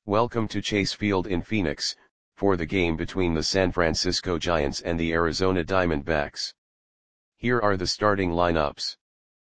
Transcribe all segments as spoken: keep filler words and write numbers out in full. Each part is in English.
Welcome to Chase Field in Phoenix, for the game between the San Francisco Giants and the Arizona Diamondbacks. Here are the starting lineups.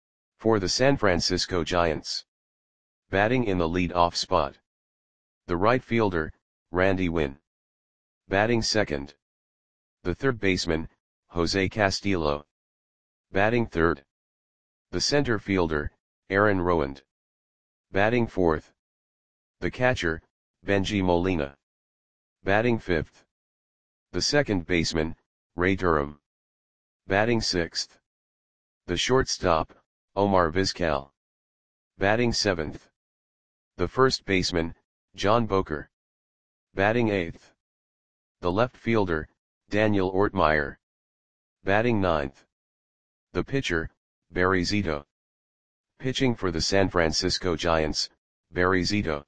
For the San Francisco Giants. Batting in the lead-off spot. The right fielder, Randy Winn. Batting second. The third baseman, Jose Castillo. Batting third. The center fielder, Aaron Rowand. Batting fourth. The catcher, Bengie Molina. Batting fifth. The second baseman, Ray Durham. Batting sixth. The shortstop, Omar Vizquel. Batting seventh. The first baseman, John Boker. Batting eighth. The left fielder, Daniel Ortmeyer. Batting ninth. The pitcher, Barry Zito. Pitching for the San Francisco Giants, Barry Zito.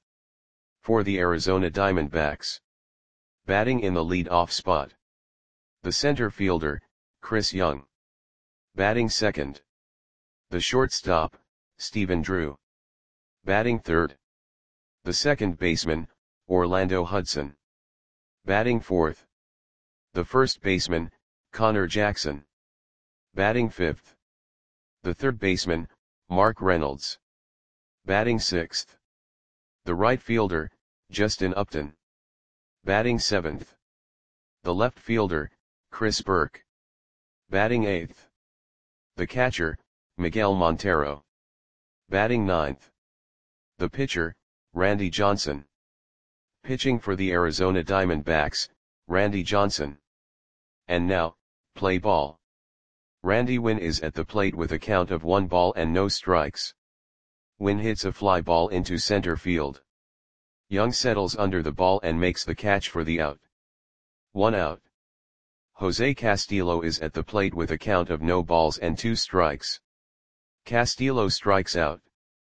For the Arizona Diamondbacks. Batting in the lead-off spot. The center fielder, Chris Young. Batting second. The shortstop, Stephen Drew. Batting third. The second baseman, Orlando Hudson. Batting fourth. The first baseman, Connor Jackson. Batting fifth. The third baseman, Mark Reynolds. Batting sixth. The right fielder, Justin Upton. Batting seventh. The left fielder, Chris Burke. Batting eighth. The catcher, Miguel Montero. Batting ninth. The pitcher, Randy Johnson. Pitching for the Arizona Diamondbacks, Randy Johnson. And now, play ball. Randy Winn is at the plate with a count of one ball and no strikes. Winn hits a fly ball into center field. Young settles under the ball and makes the catch for the out. One out. Jose Castillo is at the plate with a count of no balls and two strikes. Castillo strikes out.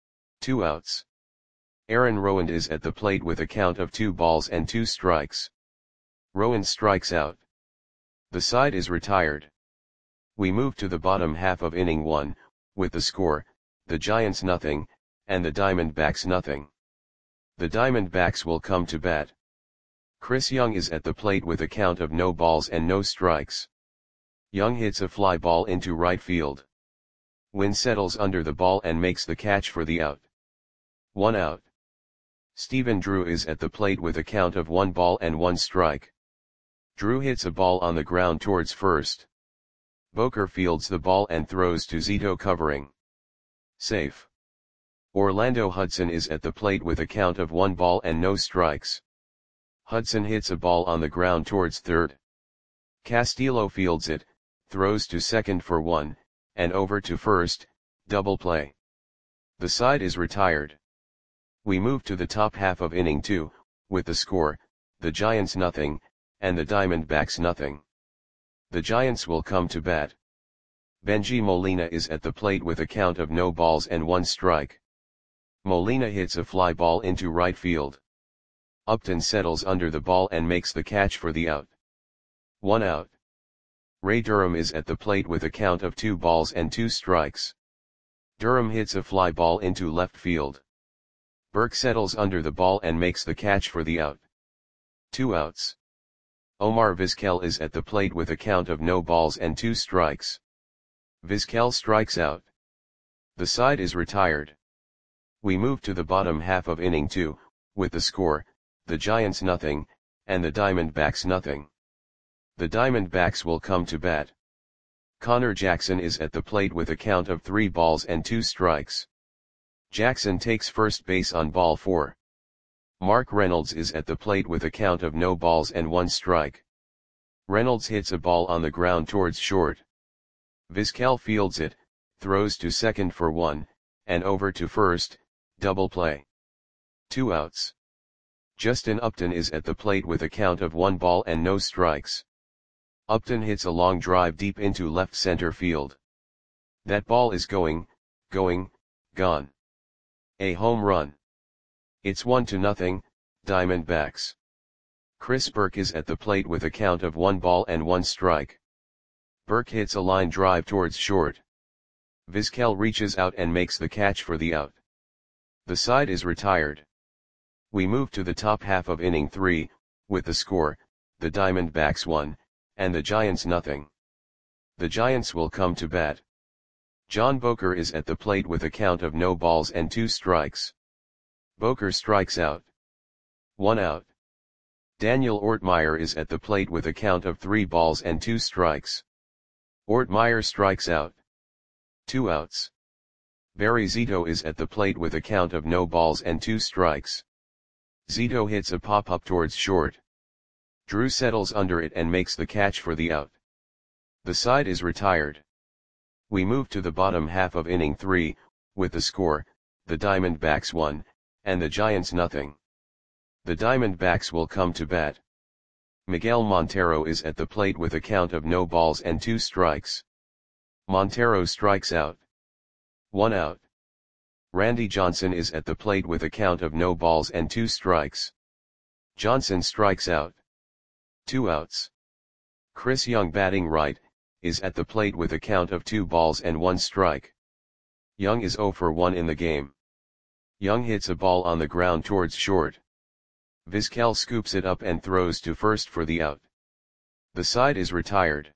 Two outs. Aaron Rowand is at the plate with a count of two balls and two strikes. Rowand strikes out. The side is retired. We move to the bottom half of inning one, with the score, the Giants nothing, and the Diamondbacks nothing. The Diamondbacks will come to bat. Chris Young is at the plate with a count of no balls and no strikes. Young hits a fly ball into right field. Winn settles under the ball and makes the catch for the out. One out. Stephen Drew is at the plate with a count of one ball and one strike. Drew hits a ball on the ground towards first. Boker fields the ball and throws to Zito covering. Safe. Orlando Hudson is at the plate with a count of one ball and no strikes. Hudson hits a ball on the ground towards third. Castillo fields it, throws to second for one, and over to first, double play. The side is retired. We move to the top half of inning two, with the score, the Giants nothing, and the Diamondbacks nothing. The Giants will come to bat. Bengie Molina is at the plate with a count of no balls and one strike. Molina hits a fly ball into right field. Upton settles under the ball and makes the catch for the out. One out. Ray Durham is at the plate with a count of two balls and two strikes. Durham hits a fly ball into left field. Burke settles under the ball and makes the catch for the out. Two outs. Omar Vizquel is at the plate with a count of no balls and two strikes. Vizquel strikes out. The side is retired. We move to the bottom half of inning two, with the score, the Giants nothing, and the Diamondbacks nothing. The Diamondbacks will come to bat. Connor Jackson is at the plate with a count of three balls and two strikes. Jackson takes first base on ball four. Mark Reynolds is at the plate with a count of no balls and one strike. Reynolds hits a ball on the ground towards short. Vizquel fields it, throws to second for one, and over to first, double play. Two outs. Justin Upton is at the plate with a count of one ball and no strikes. Upton hits a long drive deep into left center field. That ball is going, going, gone. A home run. It's one to nothing, Diamondbacks. Chris Burke is at the plate with a count of one ball and one strike. Burke hits a line drive towards short. Vizquel reaches out and makes the catch for the out. The side is retired. We move to the top half of inning three, with the score, the Diamondbacks one, and the Giants nothing. The Giants will come to bat. John Boker is at the plate with a count of no balls and two strikes. Boker strikes out. One out. Daniel Ortmeyer is at the plate with a count of three balls and two strikes. Ortmeyer strikes out. Two outs. Barry Zito is at the plate with a count of no balls and two strikes. Zito hits a pop-up towards short. Drew settles under it and makes the catch for the out. The side is retired. We move to the bottom half of inning three, with the score, the Diamondbacks one, and the Giants nothing. The Diamondbacks will come to bat. Miguel Montero is at the plate with a count of no balls and two strikes. Montero strikes out. One out. Randy Johnson is at the plate with a count of no balls and two strikes. Johnson strikes out. Two outs. Chris Young, batting right, is at the plate with a count of two balls and one strike. Young is oh for one in the game. Young hits a ball on the ground towards short. Vizquel scoops it up and throws to first for the out. The side is retired.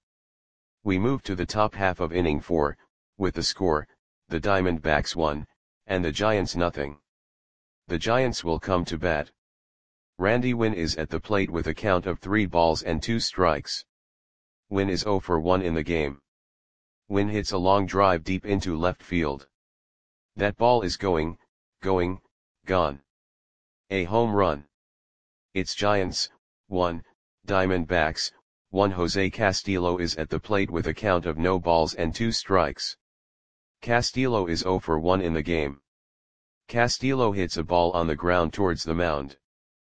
We move to the top half of inning four, with the score, the Diamondbacks one, and the Giants nothing. The Giants will come to bat. Randy Winn is at the plate with a count of three balls and two strikes. Winn is oh for one in the game. Winn hits a long drive deep into left field. That ball is going, going, gone. A home run. It's Giants, one, Diamondbacks, one. Jose Castillo is at the plate with a count of no balls and two strikes. Castillo is oh for one in the game. Castillo hits a ball on the ground towards the mound.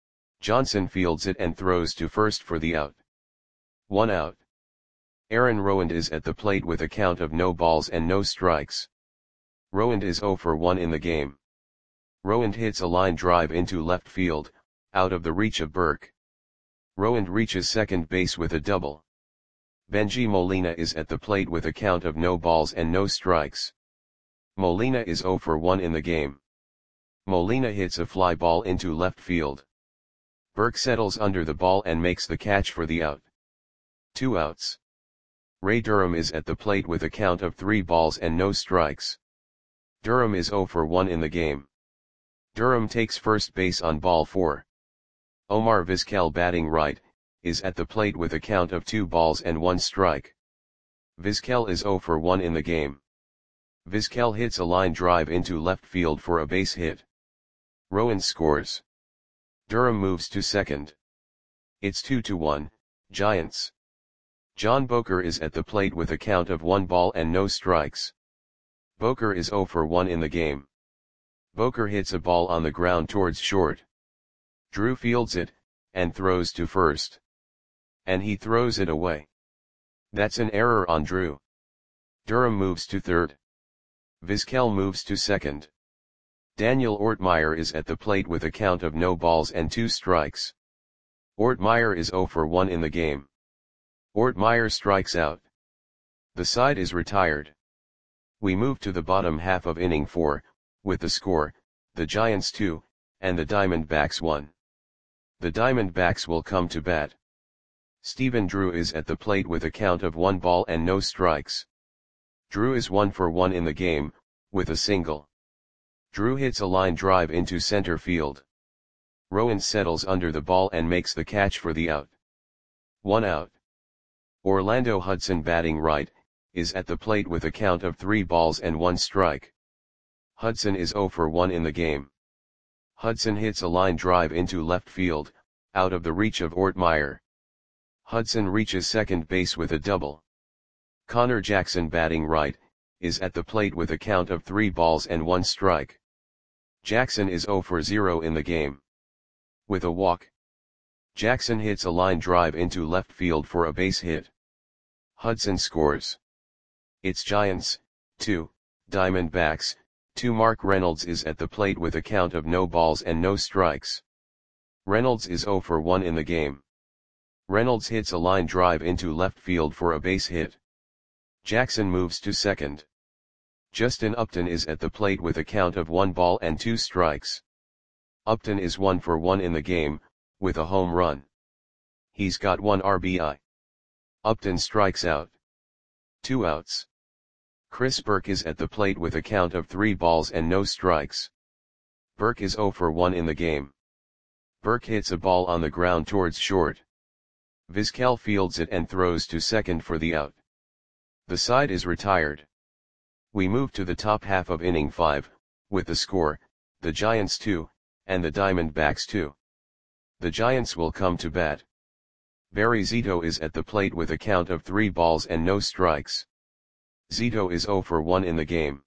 Johnson fields it and throws to first for the out. One out. Aaron Rowand is at the plate with a count of no balls and no strikes. Rowand is oh for one in the game. Rowand hits a line drive into left field, out of the reach of Burke. Rowand reaches second base with a double. Benji Molina is at the plate with a count of no balls and no strikes. Molina is oh for one in the game. Molina hits a fly ball into left field. Burke settles under the ball and makes the catch for the out. Two outs. Ray Durham is at the plate with a count of three balls and no strikes. Durham is oh for one in the game. Durham takes first base on ball four. Omar Vizquel, batting right, is at the plate with a count of two balls and one strike. Vizquel is oh for one in the game. Vizquel hits a line drive into left field for a base hit. Rowand scores. Durham moves to second. It's two to one, Giants. John Boker is at the plate with a count of one ball and no strikes. Boker is oh for one in the game. Boker hits a ball on the ground towards short. Drew fields it, and throws to first. And he throws it away. That's an error on Drew. Durham moves to third. Vizquel moves to second. Daniel Ortmeyer is at the plate with a count of no balls and two strikes. Ortmeyer is oh for one in the game. Ortmeyer strikes out. The side is retired. We move to the bottom half of inning four, with the score, the Giants two, and the Diamondbacks one. The Diamondbacks will come to bat. Stephen Drew is at the plate with a count of one ball and no strikes. Drew is one for one in the game, with a single. Drew hits a line drive into center field. Rowand settles under the ball and makes the catch for the out. One out. Orlando Hudson, batting right, is at the plate with a count of three balls and one strike. Hudson is oh for one in the game. Hudson hits a line drive into left field, out of the reach of Ortmeyer. Hudson reaches second base with a double. Connor Jackson, batting right, is at the plate with a count of three balls and one strike. Jackson is oh for zero in the game. With a walk, Jackson hits a line drive into left field for a base hit. Hudson scores. It's Giants, two, Diamondbacks, two. Mark Reynolds is at the plate with a count of no balls and no strikes. Reynolds is oh for one in the game. Reynolds hits a line drive into left field for a base hit. Jackson moves to second. Justin Upton is at the plate with a count of one ball and two strikes. Upton is one for one in the game, with a home run. He's got one R B I. Upton strikes out. Two outs. Chris Burke is at the plate with a count of three balls and no strikes. Burke is zero for one in the game. Burke hits a ball on the ground towards short. Vizquel fields it and throws to second for the out. The side is retired. We move to the top half of inning five, with the score, the Giants two, and the Diamondbacks two. The Giants will come to bat. Barry Zito is at the plate with a count of three balls and no strikes. Zito is zero for one in the game.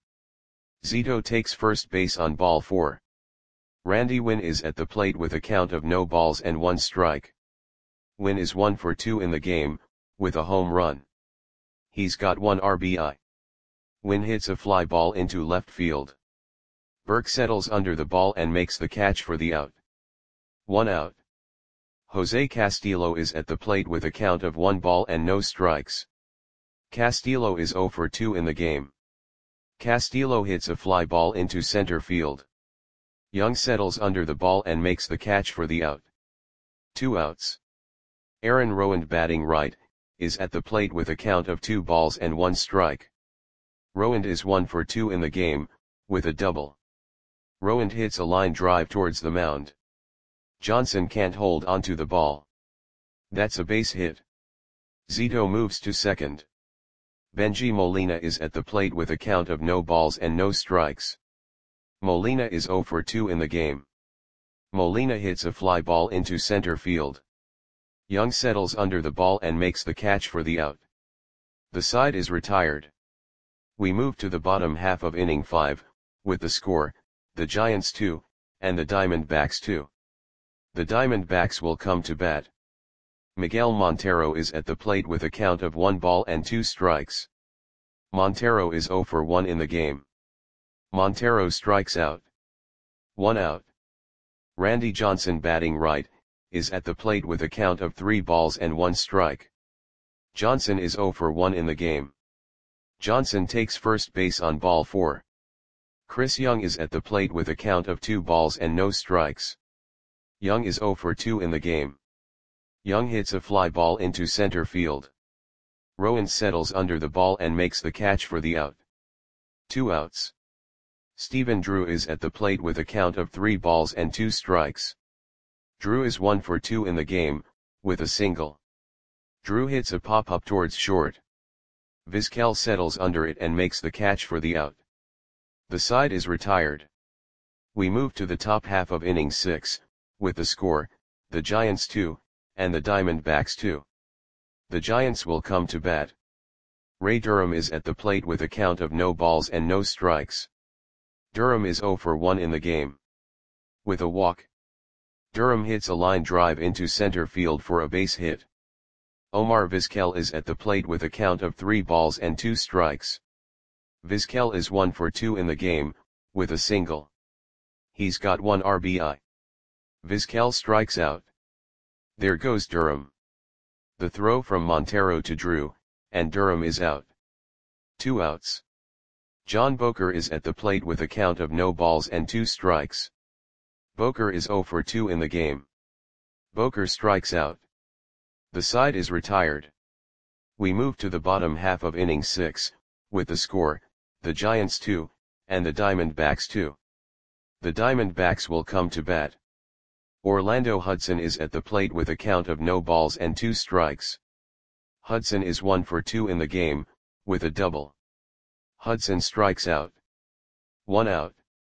Zito takes first base on ball four. Randy Winn is at the plate with a count of no balls and one strike. Winn is one for two in the game, with a home run. He's got one R B I. Winn hits a fly ball into left field. Burke settles under the ball and makes the catch for the out. One out. Jose Castillo is at the plate with a count of one ball and no strikes. Castillo is zero for two in the game. Castillo hits a fly ball into center field. Young settles under the ball and makes the catch for the out. Two outs. Aaron Rowand, batting right, is at the plate with a count of two balls and one strike. Rowand is one for two in the game, with a double. Rowand hits a line drive towards the mound. Johnson can't hold onto the ball. That's a base hit. Zito moves to second. Benji Molina is at the plate with a count of no balls and no strikes. Molina is zero for two in the game. Molina hits a fly ball into center field. Young settles under the ball and makes the catch for the out. The side is retired. We move to the bottom half of inning five, with the score, the Giants two, and the Diamondbacks two. The Diamondbacks will come to bat. Miguel Montero is at the plate with a count of one ball and two strikes. Montero is zero for one in the game. Montero strikes out. One out. Randy Johnson, batting right, is at the plate with a count of three balls and one strike. Johnson is zero for one in the game. Johnson takes first base on ball four. Chris Young is at the plate with a count of two balls and no strikes. Young is zero for two in the game. Young hits a fly ball into center field. Rowand settles under the ball and makes the catch for the out. Two outs. Stephen Drew is at the plate with a count of three balls and two strikes. Drew is one for two in the game, with a single. Drew hits a pop-up towards short. Vizquel settles under it and makes the catch for the out. The side is retired. We move to the top half of inning six, with the score, the Giants two, and the Diamondbacks two. The Giants will come to bat. Ray Durham is at the plate with a count of no balls and no strikes. Durham is zero for one in the game. With a walk. Durham hits a line drive into center field for a base hit. Omar Vizquel is at the plate with a count of three balls and two strikes. Vizquel is one for two in the game, with a single. He's got one R B I. Vizquel strikes out. There goes Durham. The throw from Montero to Drew, and Durham is out. Two outs. John Boker is at the plate with a count of no balls and two strikes. Boker is zero for two in the game. Boker strikes out. The side is retired. We move to the bottom half of inning six, with the score, the Giants two, and the Diamondbacks two. The Diamondbacks will come to bat. Orlando Hudson is at the plate with a count of no balls and two strikes. Hudson is one for two in the game, with a double. Hudson strikes out. One out.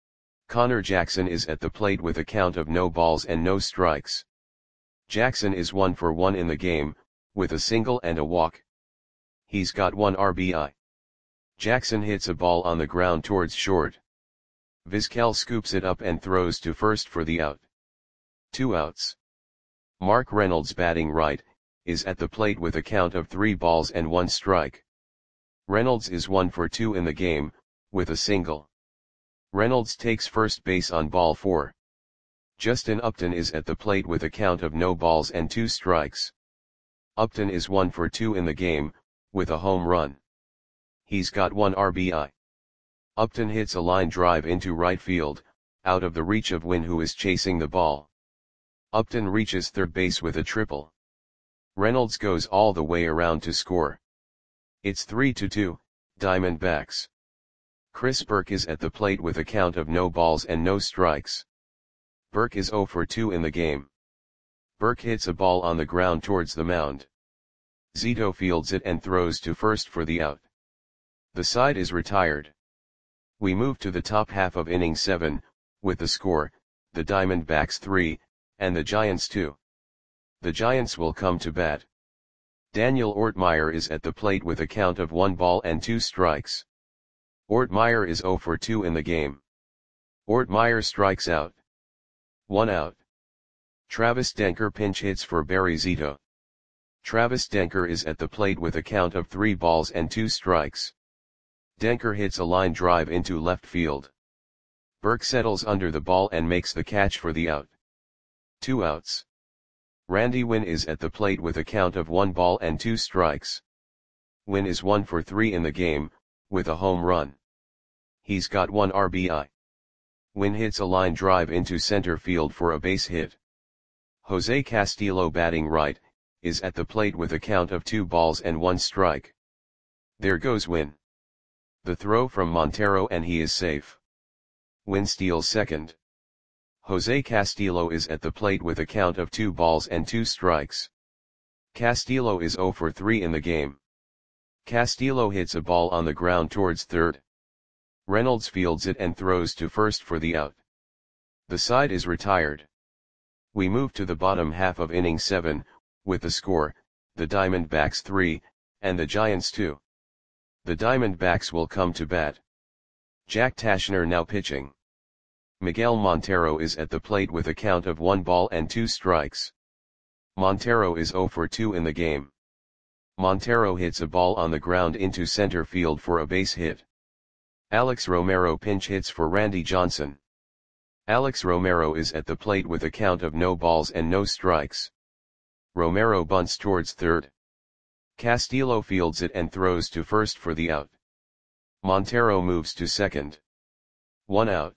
Connor Jackson is at the plate with a count of no balls and no strikes. Jackson is one for one in the game, with a single and a walk. He's got one R B I. Jackson hits a ball on the ground towards short. Vizquel scoops it up and throws to first for the out. Two outs. Mark Reynolds, batting right, is at the plate with a count of three balls and one strike. Reynolds is one for two in the game, with a single. Reynolds takes first base on ball four. Justin Upton is at the plate with a count of no balls and two strikes. Upton is one for two in the game, with a home run. He's got one R B I. Upton hits a line drive into right field, out of the reach of Wynn, who is chasing the ball. Upton reaches third base with a triple. Reynolds goes all the way around to score. It's three to two, Diamondbacks. Chris Burke is at the plate with a count of no balls and no strikes. Burke is zero for two in the game. Burke hits a ball on the ground towards the mound. Zito fields it and throws to first for the out. The side is retired. We move to the top half of inning seven, with the score, the Diamondbacks three, and the Giants two. The Giants will come to bat. Daniel Ortmeyer is at the plate with a count of one ball and two strikes. Ortmeyer is zero for two in the game. Ortmeyer strikes out. One out. Travis Denker pinch hits for Barry Zito. Travis Denker is at the plate with a count of three balls and two strikes. Denker hits a line drive into left field. Burke settles under the ball and makes the catch for the out. Two outs. Randy Wynn is at the plate with a count of one ball and two strikes. Wynn is one for three in the game, with a home run. He's got one R B I. Wynn hits a line drive into center field for a base hit. Jose Castillo, batting right, is at the plate with a count of two balls and one strike. There goes Wynn. The throw from Montero and he is safe. Wynn steals second. Jose Castillo is at the plate with a count of two balls and two strikes. Castillo is zero for three in the game. Castillo hits a ball on the ground towards third. Reynolds fields it and throws to first for the out. The side is retired. We move to the bottom half of inning seven, with the score, the Diamondbacks three, and the Giants two. The Diamondbacks will come to bat. Jack Tashner now pitching. Miguel Montero is at the plate with a count of one ball and two strikes. Montero is zero for two in the game. Montero hits a ball on the ground into center field for a base hit. Alex Romero pinch hits for Randy Johnson. Alex Romero is at the plate with a count of no balls and no strikes. Romero bunts towards third. Castillo fields it and throws to first for the out. Montero moves to second. One out.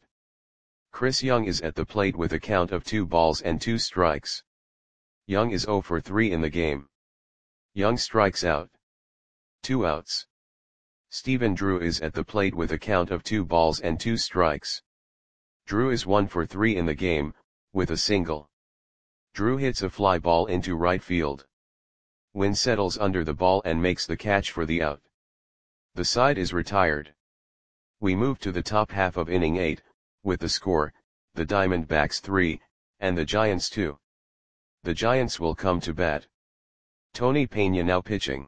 Chris Young is at the plate with a count of two balls and two strikes. Young is zero for three in the game. Young strikes out. Two outs. Stephen Drew is at the plate with a count of two balls and two strikes. Drew is one for three in the game, with a single. Drew hits a fly ball into right field. Wynn settles under the ball and makes the catch for the out. The side is retired. We move to the top half of inning eight, with the score, the Diamondbacks three, and the Giants two. The Giants will come to bat. Tony Pena now pitching.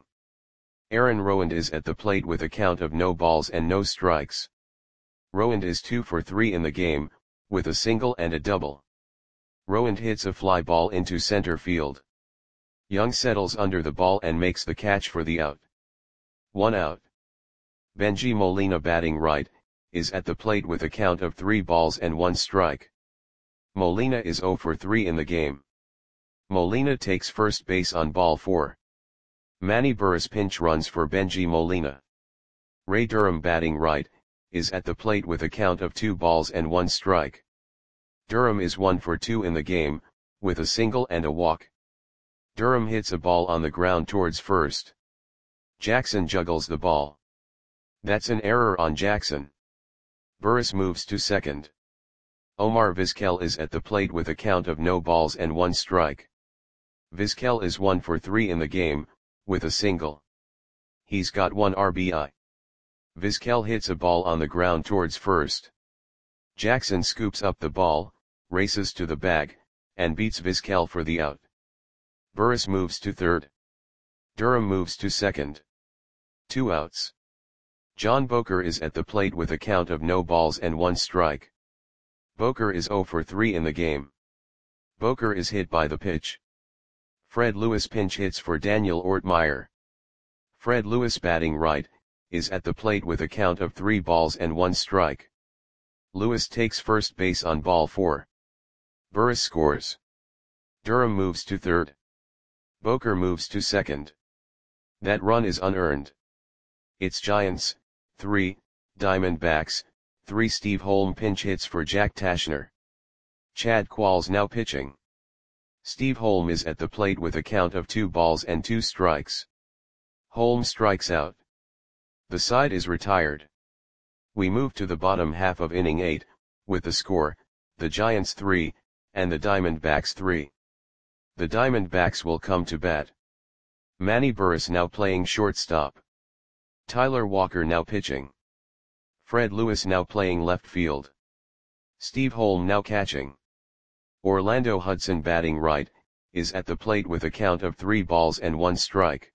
Aaron Rowand is at the plate with a count of no balls and no strikes. Rowand is two for three in the game, with a single and a double. Rowand hits a fly ball into center field. Young settles under the ball and makes the catch for the out. One out. Benji Molina, batting right, is at the plate with a count of three balls and one strike. Molina is zero for three in the game. Molina takes first base on ball four. Manny Burris pinch runs for Benji Molina. Ray Durham, batting right, is at the plate with a count of two balls and one strike. Durham is one for two in the game, with a single and a walk. Durham hits a ball on the ground towards first. Jackson juggles the ball. That's an error on Jackson. Burris moves to second. Omar Vizquel is at the plate with a count of no balls and one strike. Vizquel is one for three in the game, with a single. He's got one R B I. Vizquel hits a ball on the ground towards first. Jackson scoops up the ball, races to the bag, and beats Vizquel for the out. Burris moves to third. Durham moves to second. Two outs. John Boker is at the plate with a count of no balls and one strike. Boker is zero for three in the game. Boker is hit by the pitch. Fred Lewis pinch hits for Daniel Ortmeyer. Fred Lewis, batting right, is at the plate with a count of three balls and one strike. Lewis takes first base on ball four. Burris scores. Durham moves to third. Boker moves to second. That run is unearned. It's Giants, three, Diamondbacks, three Steve Holm pinch hits for Jack Tashner. Chad Qualls now pitching. Steve Holm is at the plate with a count of two balls and two strikes. Holm strikes out. The side is retired. We move to the bottom half of inning eight, with the score, the Giants three, and the Diamondbacks three. The Diamondbacks will come to bat. Manny Burris now playing shortstop. Tyler Walker now pitching. Fred Lewis now playing left field. Steve Holm now catching. Orlando Hudson batting right, is at the plate with a count of three balls and one strike.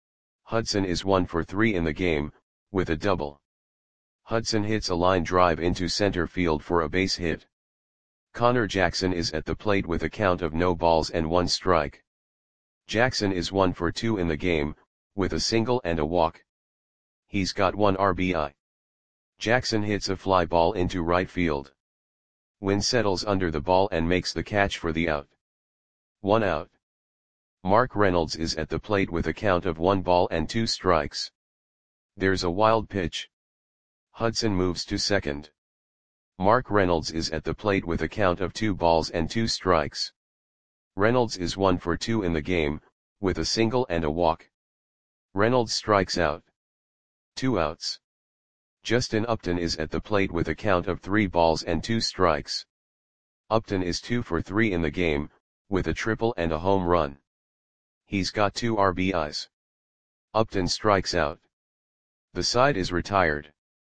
Hudson is one for three in the game, with a double. Hudson hits a line drive into center field for a base hit. Connor Jackson is at the plate with a count of no balls and one strike. Jackson is one for two in the game, with a single and a walk. He's got one R B I. Jackson hits a fly ball into right field. Wynn settles under the ball and makes the catch for the out. One out. Mark Reynolds is at the plate with a count of one ball and two strikes. There's a wild pitch. Hudson moves to second. Mark Reynolds is at the plate with a count of two balls and two strikes. Reynolds is one for two in the game, with a single and a walk. Reynolds strikes out. Two outs. Justin Upton is at the plate with a count of three balls and two strikes. Upton is two for three in the game, with a triple and a home run. He's got two R B Is. Upton strikes out. The side is retired.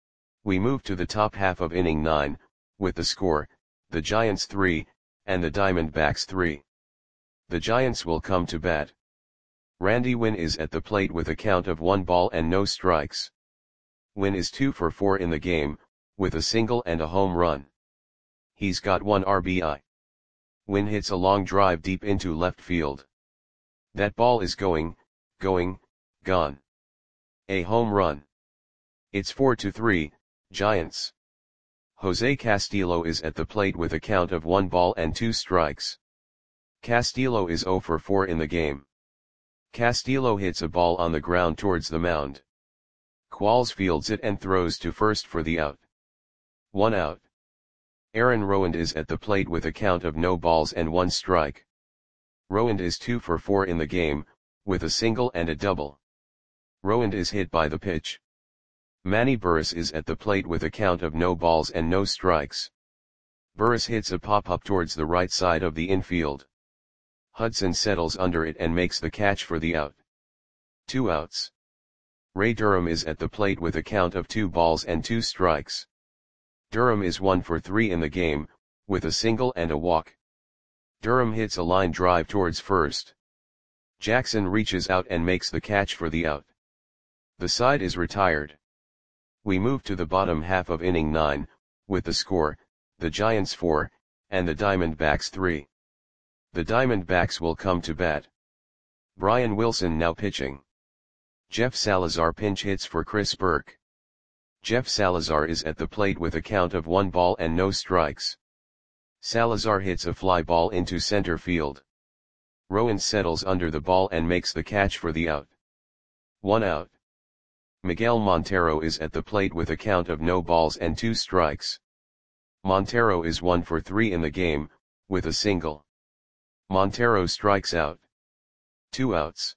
We move to the top half of inning nine, with the score, the Giants three, and the Diamondbacks three. The Giants will come to bat. Randy Wynn is at the plate with a count of one ball and no strikes. Wynn is two for four in the game, with a single and a home run. He's got one R B I. Wynn hits a long drive deep into left field. That ball is going, going, gone. A home run. It's four to three, Giants. Jose Castillo is at the plate with a count of one ball and two strikes. Castillo is zero for four in the game. Castillo hits a ball on the ground towards the mound. Qualls fields it and throws to first for the out. One out. Aaron Rowand is at the plate with a count of no balls and one strike. Rowand is two for four in the game, with a single and a double. Rowand is hit by the pitch. Manny Burris is at the plate with a count of no balls and no strikes. Burris hits a pop-up towards the right side of the infield. Hudson settles under it and makes the catch for the out. Two outs. Ray Durham is at the plate with a count of two balls and two strikes. Durham is one for three in the game, with a single and a walk. Durham hits a line drive towards first. Jackson reaches out and makes the catch for the out. The side is retired. We move to the bottom half of inning nine, with the score, the Giants four, and the Diamondbacks three. The Diamondbacks will come to bat. Brian Wilson now pitching. Jeff Salazar pinch hits for Chris Burke. Jeff Salazar is at the plate with a count of one ball and no strikes. Salazar hits a fly ball into center field. Rowand settles under the ball and makes the catch for the out. One out. Miguel Montero is at the plate with a count of no balls and two strikes. Montero is one for three in the game, with a single. Montero strikes out. Two outs.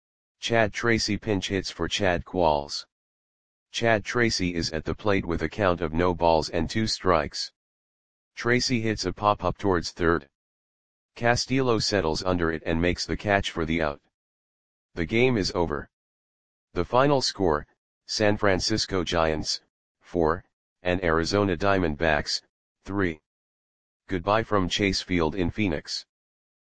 Chad Tracy pinch hits for Chad Qualls. Chad Tracy is at the plate with a count of no balls and two strikes. Tracy hits a pop-up towards third. Castillo settles under it and makes the catch for the out. The game is over. The final score, San Francisco Giants, four, and Arizona Diamondbacks, three. Goodbye from Chase Field in Phoenix.